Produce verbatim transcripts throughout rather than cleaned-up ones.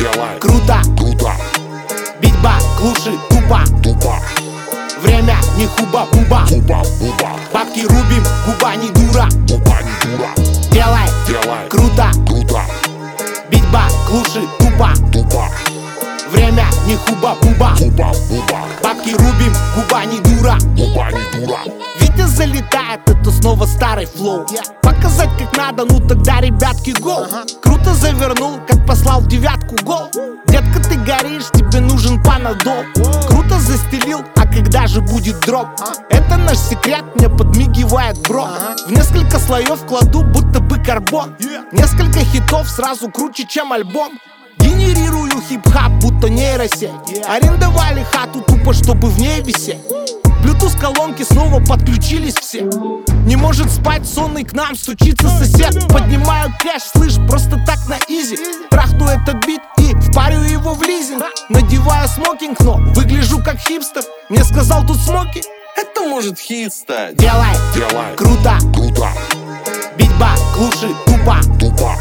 делай, круто, круто, битьба глуши тупо, тупо, время не хуба-буба, хуба-буба, бабки рубим, губа не дура, губа не дура, делай, делай, круто, круто, битьба глуши тупо, тупо, время не хуба-буба, хуба-буба, бабки рубим, губа не дура. губа не дура. Витя залетает, это снова старый флоу. Показать как надо, ну тогда, ребятки, гол. Круто завернул, как послал в девятку гол. Детка, ты горишь, тебе нужен панадол. Круто застелил, а когда же будет дроп? Это наш секрет, мне подмигивает бро. В несколько слоев кладу, будто бы карбон. Несколько хитов сразу круче, чем альбом. Генерирую хип-хап, будто нейросеть. Арендовали хату тупо, чтобы в ней висеть. Bluetooth колонки снова подключились все. Не может спать сонный, к нам стучится сосед. Поднимаю кэш, слышь, просто так на изи. Трахну этот бит и впарю его в лизинг. Надеваю смокинг, но выгляжу как хипстер. Мне сказал тут смоки, Это может хит стать. делай, Делай, круто, круто, битьба глуши тупо, тупо,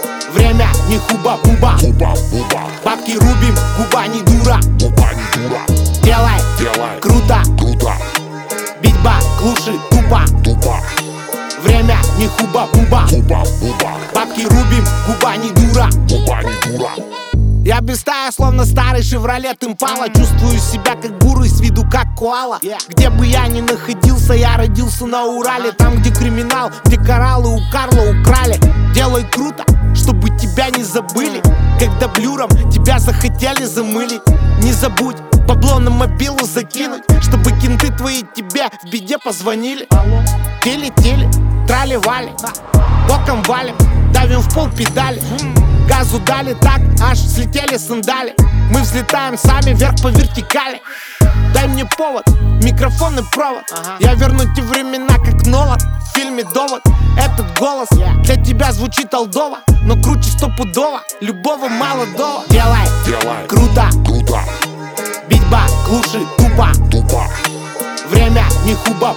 время не хуба-буба, хуба-буба, бабки рубим, губа не дура, губа не дура, делай, делай, круто, круто, битьба глуши тупо, тупо, время не хуба-буба, хуба-буба, бабки рубим, губа не дура. губа не дура. Я без стая, словно старый шевролет импала. Чувствую себя как бурый, с виду как коала. Где бы я ни находился, я родился на Урале. Там, где криминал, где кораллы у Карла украли. Делай круто, чтобы тебя не забыли. Когда блюром тебя захотели замылить. Не забудь бабло на мобилу закинуть, чтобы кенты твои тебе в беде позвонили. Теле-теле, трали-вали, боком валим, давим в пол педали. Газу дали так, аж слетели сандали. Мы взлетаем сами вверх по вертикали. Дай мне повод, микрофон и провод. Я верну те времена, как Нолан в фильме «Довод». Этот голос для тебя звучит олдово, но круче стопудово любого молодого. Делай, Делай, круто, круто, битьба глуши тупо, тупо, время не хуба